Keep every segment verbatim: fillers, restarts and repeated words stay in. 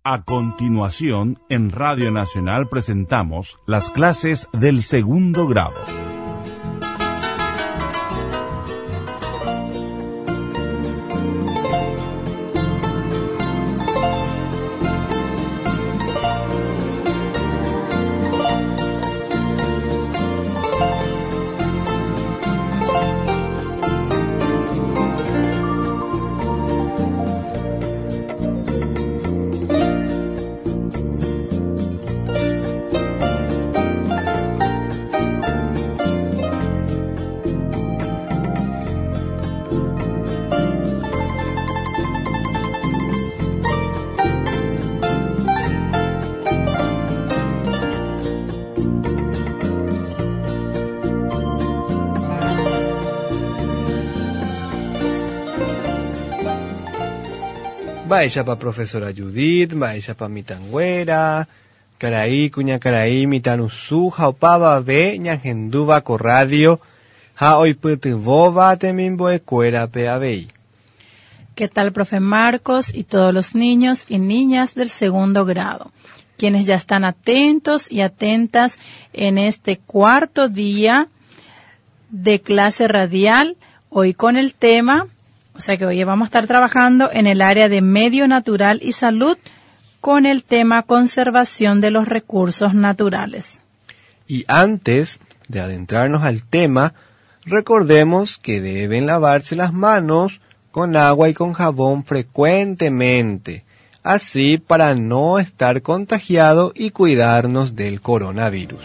A continuación, en Radio Nacional presentamos las clases del segundo grado. Vaya pa profesora Judith, vaya pa mitangüera, caraí, cuña caraí, mitanusu, jaupaba ve, ñajenduba co radio, ja hoy putuvoba temimbo ecuera pe abei. ¿Qué tal, profe Marcos y todos los niños y niñas del segundo grado? Quienes ya están atentos y atentas en este cuarto día de clase radial, hoy con el tema... O sea que hoy vamos a estar trabajando en el área de medio natural y salud con el tema conservación de los recursos naturales. Y antes de adentrarnos al tema, recordemos que deben lavarse las manos con agua y con jabón frecuentemente, así para no estar contagiado y cuidarnos del coronavirus.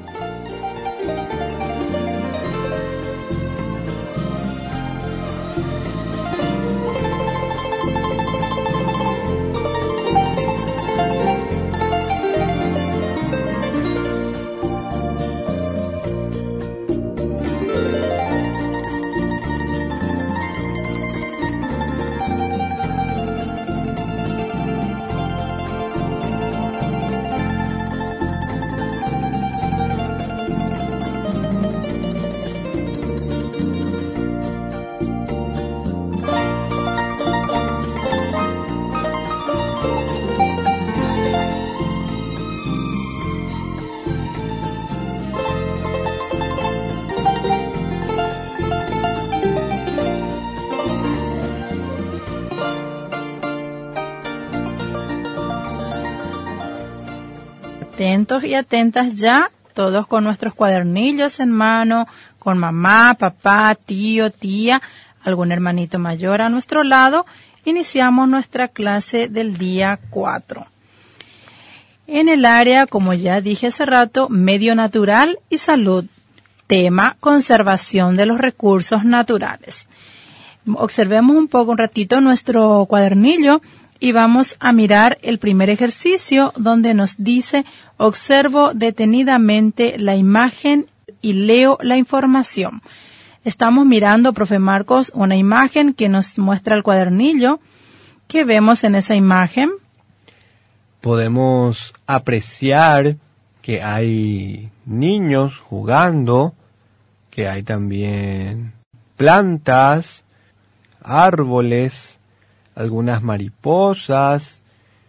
Atentos y atentas ya, todos con nuestros cuadernillos en mano, con mamá, papá, tío, tía, algún hermanito mayor a nuestro lado. Iniciamos nuestra clase del día cuatro. En el área, como ya dije hace rato, medio natural y salud. Tema, conservación de los recursos naturales. Observemos un poco, un ratito, nuestro cuadernillo. Y vamos a mirar el primer ejercicio donde nos dice, observo detenidamente la imagen y leo la información. Estamos mirando, profe Marcos, una imagen que nos muestra el cuadernillo. ¿Qué vemos en esa imagen? Podemos apreciar que hay niños jugando, que hay también plantas, árboles, algunas mariposas,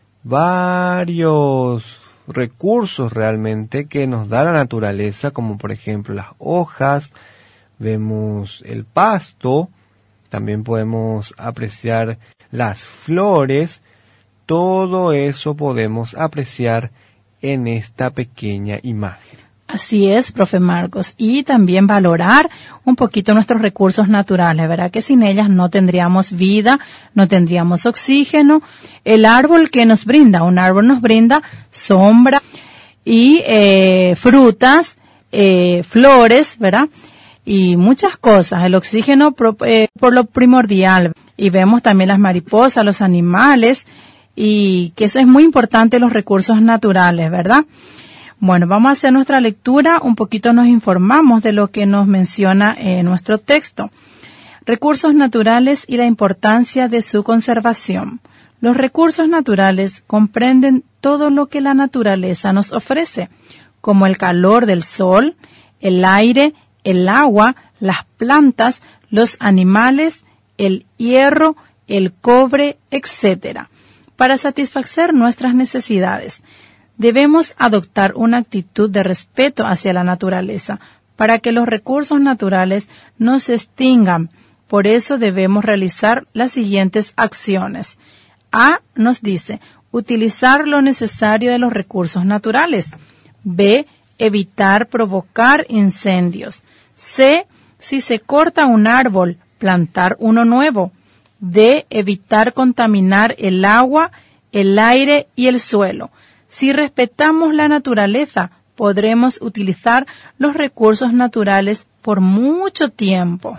varios recursos realmente que nos da la naturaleza, como por ejemplo las hojas, vemos el pasto, también podemos apreciar las flores, todo eso podemos apreciar en esta pequeña imagen. Así es, profe Marcos, y también valorar un poquito nuestros recursos naturales, ¿verdad? Que sin ellas no tendríamos vida, no tendríamos oxígeno. El árbol que nos brinda, un árbol nos brinda sombra y eh, frutas, eh, flores, ¿verdad? Y muchas cosas, el oxígeno por, eh, por lo primordial. Y vemos también las mariposas, los animales, y que eso es muy importante, los recursos naturales, ¿verdad? Bueno, vamos a hacer nuestra lectura, un poquito nos informamos de lo que nos menciona en nuestro texto. Recursos naturales y la importancia de su conservación. Los recursos naturales comprenden todo lo que la naturaleza nos ofrece, como el calor del sol, el aire, el agua, las plantas, los animales, el hierro, el cobre, etcétera. para satisfacer nuestras necesidades. Debemos adoptar una actitud de respeto hacia la naturaleza para que los recursos naturales no se extingan. Por eso debemos realizar las siguientes acciones. A nos dice, utilizar lo necesario de los recursos naturales. B, evitar provocar incendios. C, si se corta un árbol, plantar uno nuevo. D, evitar contaminar el agua, el aire y el suelo. Si respetamos la naturaleza, podremos utilizar los recursos naturales por mucho tiempo.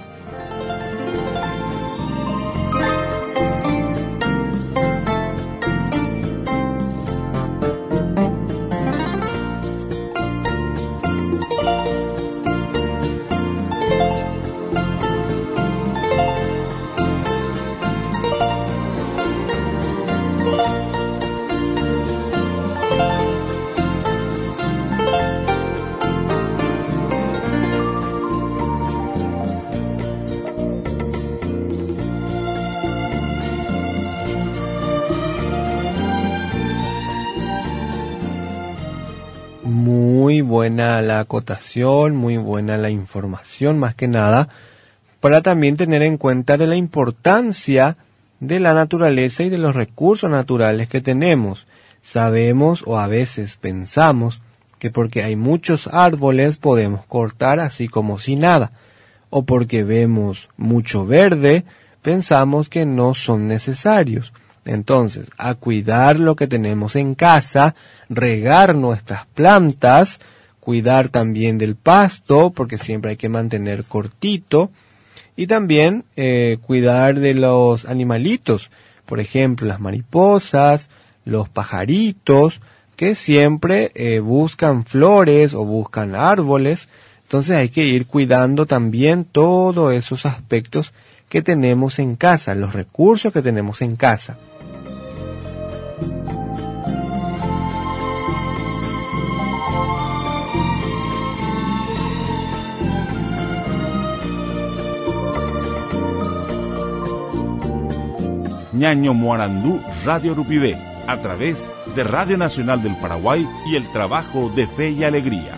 Muy buena la acotación, muy buena la información, más que nada, para también tener en cuenta de la importancia de la naturaleza y de los recursos naturales que tenemos. Sabemos o a veces pensamos que porque hay muchos árboles podemos cortar así como si nada, o porque vemos mucho verde, pensamos que no son necesarios. Entonces, a cuidar lo que tenemos en casa, regar nuestras plantas, cuidar también del pasto, porque siempre hay que mantener cortito, y también eh, cuidar de los animalitos, por ejemplo, las mariposas, los pajaritos, que siempre eh, buscan flores o buscan árboles. Entonces hay que ir cuidando también todos esos aspectos que tenemos en casa, los recursos que tenemos en casa. Ñaño Moarandú Radio Rupibé, a través de Radio Nacional del Paraguay y el trabajo de Fe y Alegría.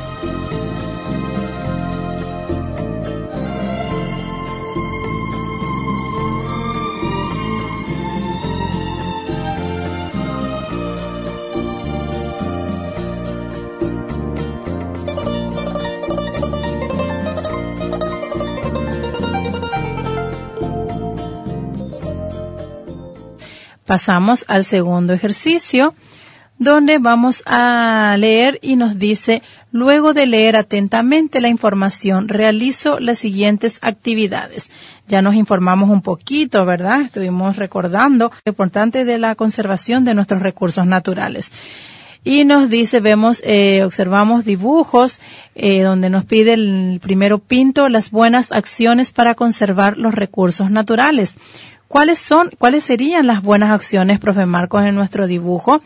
Pasamos al segundo ejercicio, donde vamos a leer y nos dice, luego de leer atentamente la información, realizo las siguientes actividades. Ya nos informamos un poquito, ¿verdad? Estuvimos recordando lo importante de la conservación de nuestros recursos naturales. Y nos dice, vemos, eh, observamos dibujos, eh, donde nos pide el primero pinto las buenas acciones para conservar los recursos naturales. ¿Cuáles son, cuáles serían las buenas acciones, profe Marcos, en nuestro dibujo?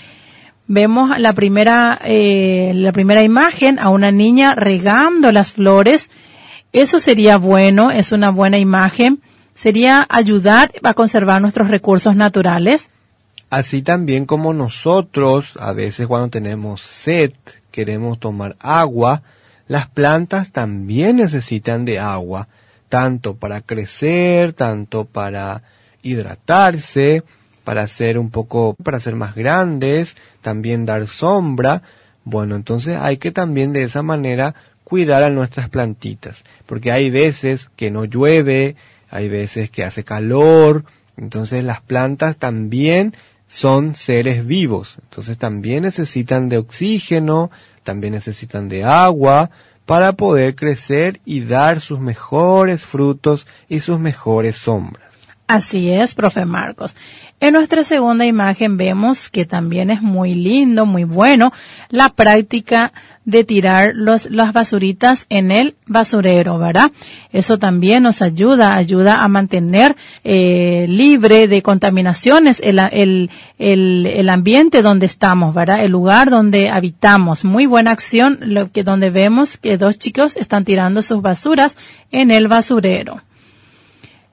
Vemos la primera, eh, la primera imagen a una niña regando las flores. Eso sería bueno, es una buena imagen. Sería ayudar a conservar nuestros recursos naturales. Así también como nosotros, a veces cuando tenemos sed, queremos tomar agua, las plantas también necesitan de agua. Tanto para crecer, tanto para hidratarse, para ser un poco, para ser más grandes, también dar sombra. Bueno, entonces hay que también de esa manera cuidar a nuestras plantitas, porque hay veces que no llueve, hay veces que hace calor, entonces las plantas también son seres vivos, entonces también necesitan de oxígeno, también necesitan de agua, para poder crecer y dar sus mejores frutos y sus mejores sombras. Así es, profe Marcos. En nuestra segunda imagen vemos que también es muy lindo, muy bueno, la práctica de tirar los, las basuritas en el basurero, ¿verdad? Eso también nos ayuda, ayuda a mantener eh, libre de contaminaciones el, el, el, el ambiente donde estamos, ¿verdad? El lugar donde habitamos. Muy buena acción, lo que donde vemos que dos chicos están tirando sus basuras en el basurero.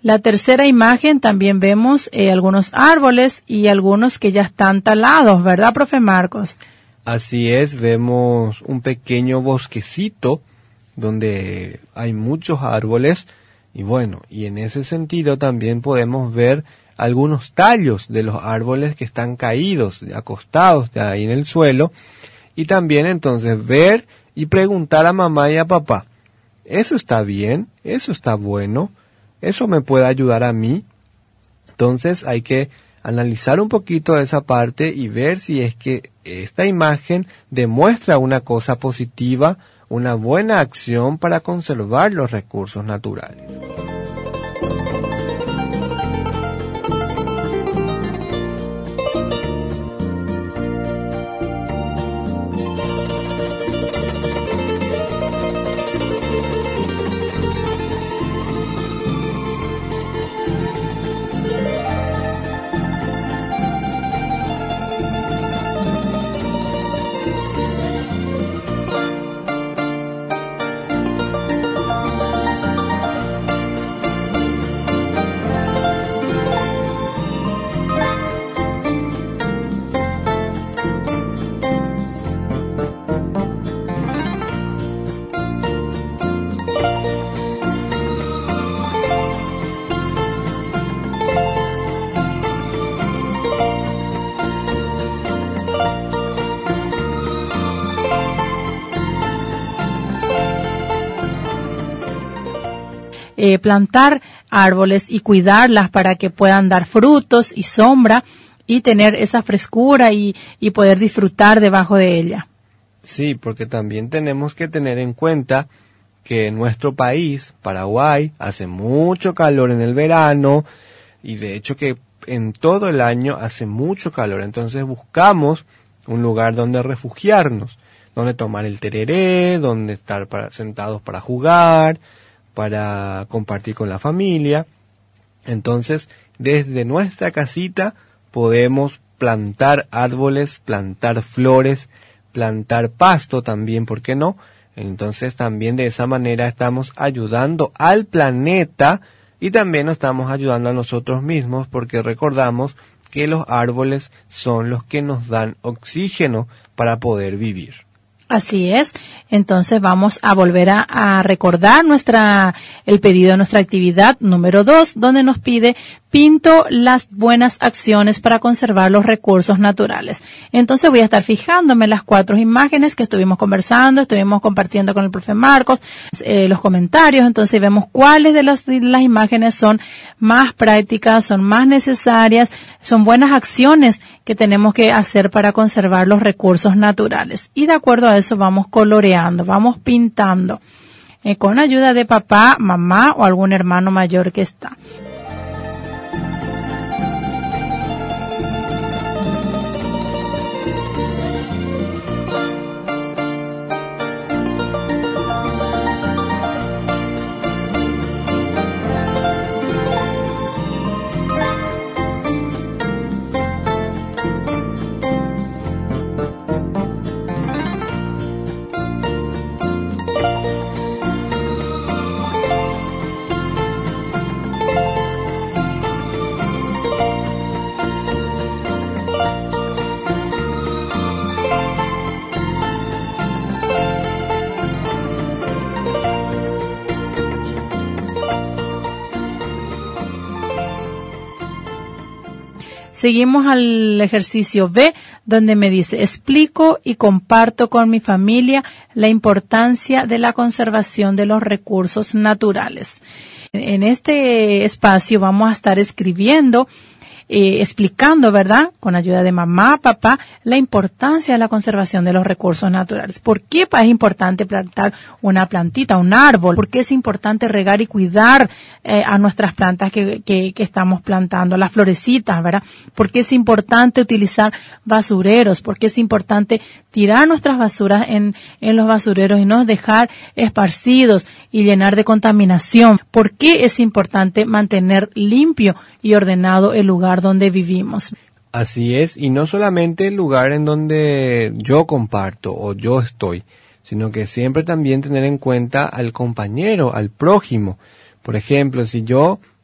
La tercera imagen también vemos eh, algunos árboles y algunos que ya están talados, ¿verdad, profe Marcos? Así es, vemos un pequeño bosquecito donde hay muchos árboles y bueno, y en ese sentido también podemos ver algunos tallos de los árboles que están caídos, acostados de ahí en el suelo, y también entonces ver y preguntar a mamá y a papá, ¿eso está bien? ¿Eso está bueno? ¿Eso me puede ayudar a mí? Entonces hay que analizar un poquito esa parte y ver si es que esta imagen demuestra una cosa positiva, una buena acción para conservar los recursos naturales. Eh, plantar árboles y cuidarlas para que puedan dar frutos y sombra y tener esa frescura y, y poder disfrutar debajo de ella. Sí, porque también tenemos que tener en cuenta que en nuestro país, Paraguay, hace mucho calor en el verano y de hecho que en todo el año hace mucho calor. Entonces buscamos un lugar donde refugiarnos, donde tomar el tereré, donde estar para, sentados para jugar, para compartir con la familia. Entonces, desde nuestra casita podemos plantar árboles, plantar flores, plantar pasto también, ¿por qué no? Entonces, también de esa manera estamos ayudando al planeta y también nos estamos ayudando a nosotros mismos, porque recordamos que los árboles son los que nos dan oxígeno para poder vivir. Así es. Entonces vamos a volver a, a recordar nuestra, el pedido de nuestra actividad número dos, donde nos pide pinto las buenas acciones para conservar los recursos naturales. Entonces voy a estar fijándome en las cuatro imágenes que estuvimos conversando, estuvimos compartiendo con el profe Marcos, eh, los comentarios. Entonces vemos cuáles de las, de las imágenes son más prácticas, son más necesarias, son buenas acciones que tenemos que hacer para conservar los recursos naturales. Y de acuerdo a eso vamos coloreando, vamos pintando, eh, con ayuda de papá, mamá o algún hermano mayor que está. Seguimos al ejercicio B, donde me dice, explico y comparto con mi familia la importancia de la conservación de los recursos naturales. En este espacio vamos a estar escribiendo, eh, explicando, ¿verdad?, con ayuda de mamá, papá, la importancia de la conservación de los recursos naturales. ¿Por qué es importante plantar una plantita, un árbol? ¿Por qué es importante regar y cuidar eh, a nuestras plantas que, que, que estamos plantando, las florecitas, ¿verdad? ¿Por qué es importante utilizar basureros? ¿Por qué es importante tirar nuestras basuras en, en los basureros y no dejar esparcidos y llenar de contaminación? ¿Por qué es importante mantener limpio y ordenado el lugar donde vivimos? Así es, y no solamente el lugar en donde yo comparto o yo estoy, sino que siempre también tener en cuenta al compañero, al prójimo. Por ejemplo, si yo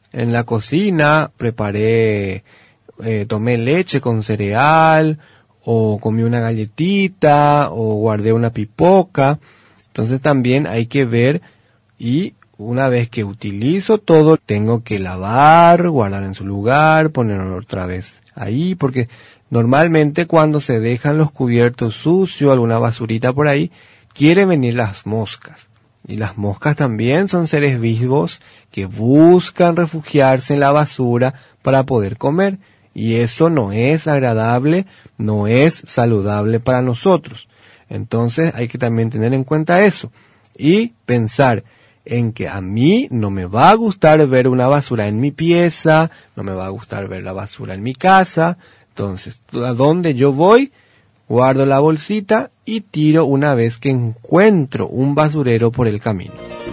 en la cocina preparé, eh, tomé leche con cereal, o comí una galletita, o guardé una pipoca. Entonces también hay que ver, y una vez que utilizo todo, tengo que lavar, guardar en su lugar, ponerlo otra vez ahí, porque normalmente cuando se dejan los cubiertos sucios, alguna basurita por ahí, quieren venir las moscas. Y las moscas también son seres vivos que buscan refugiarse en la basura para poder comer. Y eso no es agradable, no es saludable para nosotros. Entonces hay que también tener en cuenta eso. Y pensar en que a mí no me va a gustar ver una basura en mi pieza, no me va a gustar ver la basura en mi casa. Entonces, a donde yo voy, guardo la bolsita y tiro una vez que encuentro un basurero por el camino.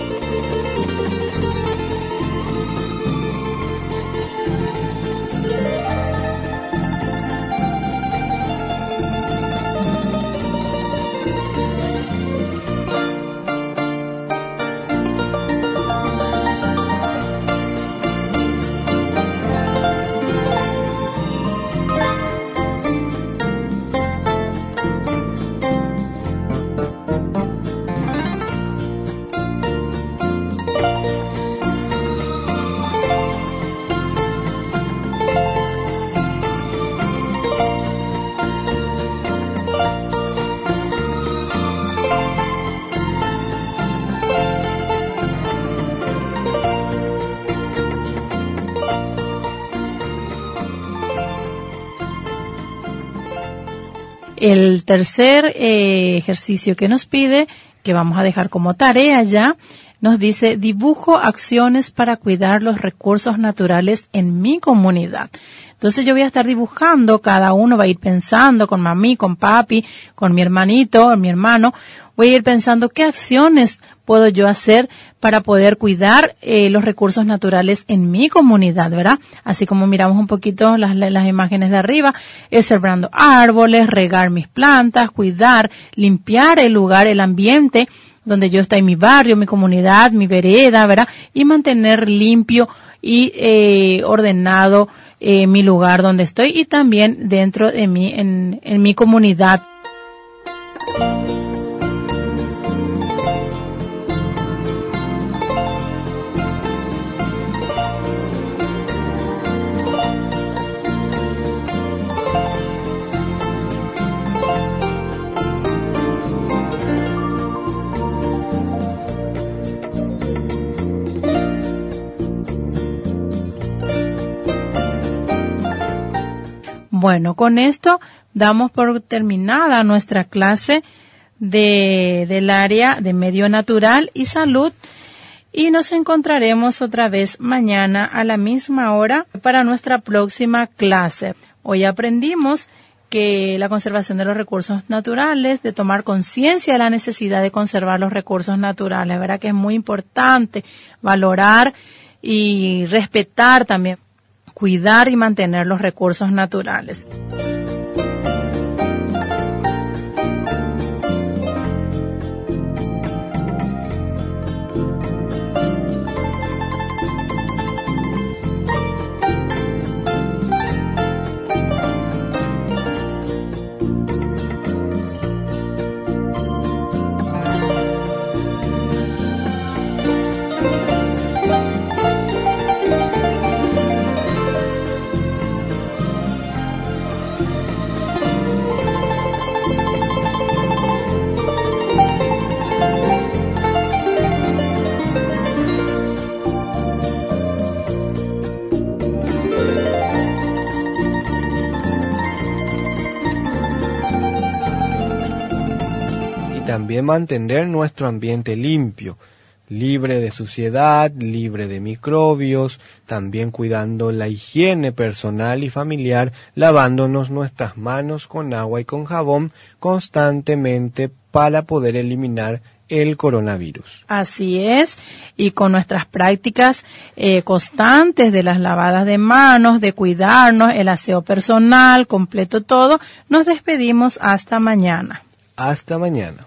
El tercer eh, ejercicio que nos pide, que vamos a dejar como tarea ya, nos dice: dibujo acciones para cuidar los recursos naturales en mi comunidad. Entonces yo voy a estar dibujando, cada uno va a ir pensando con mami, con papi, con mi hermanito, mi hermano, voy a ir pensando qué acciones puedo yo hacer para poder cuidar eh, los recursos naturales en mi comunidad, ¿verdad? Así como miramos un poquito las, las imágenes de arriba, es sembrando árboles, regar mis plantas, cuidar, limpiar el lugar, el ambiente donde yo estoy, mi barrio, mi comunidad, mi vereda, ¿verdad? Y mantener limpio y eh, ordenado eh, mi lugar donde estoy y también dentro de mí, en, en mi comunidad. Bueno, con esto damos por terminada nuestra clase de, del área de medio natural y salud y nos encontraremos otra vez mañana a la misma hora para nuestra próxima clase. Hoy aprendimos que la conservación de los recursos naturales, de tomar conciencia de la necesidad de conservar los recursos naturales, ¿verdad? Que es muy importante valorar y respetar también, cuidar y mantener los recursos naturales. También mantener nuestro ambiente limpio, libre de suciedad, libre de microbios, también cuidando la higiene personal y familiar, lavándonos nuestras manos con agua y con jabón constantemente para poder eliminar el coronavirus. Así es, y con nuestras prácticas eh, constantes de las lavadas de manos, de cuidarnos, el aseo personal, completo todo, nos despedimos hasta mañana. Hasta mañana.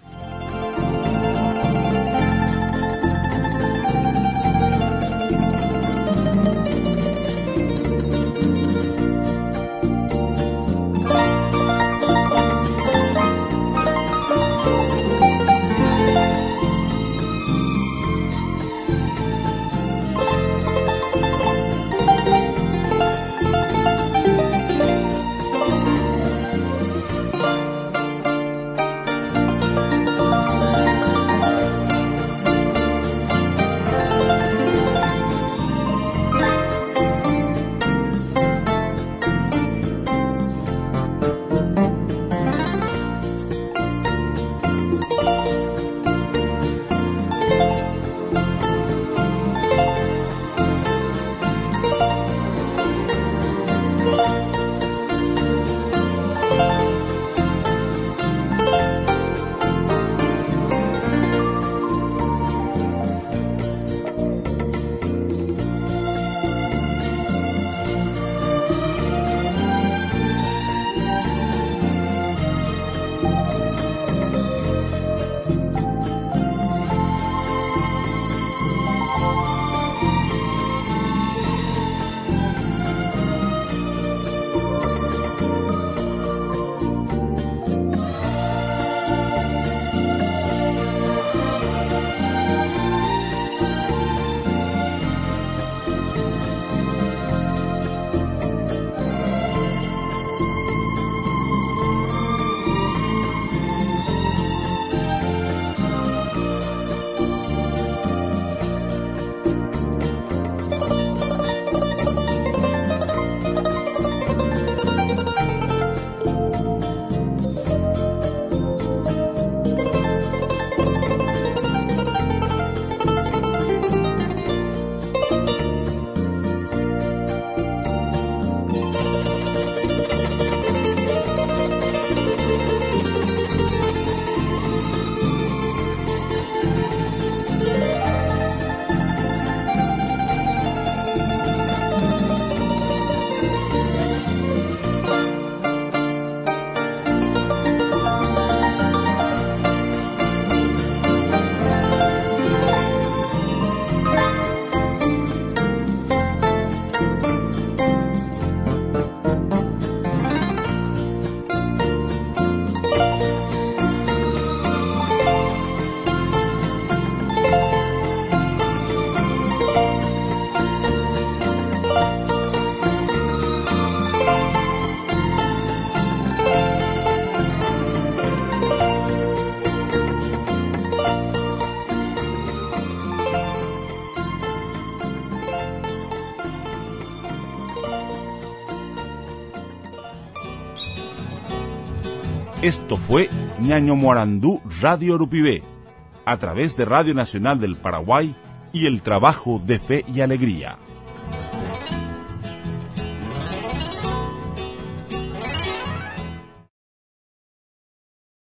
Esto fue Ñaño Morandú Radio Rupibé, a través de Radio Nacional del Paraguay y el trabajo de fe y alegría.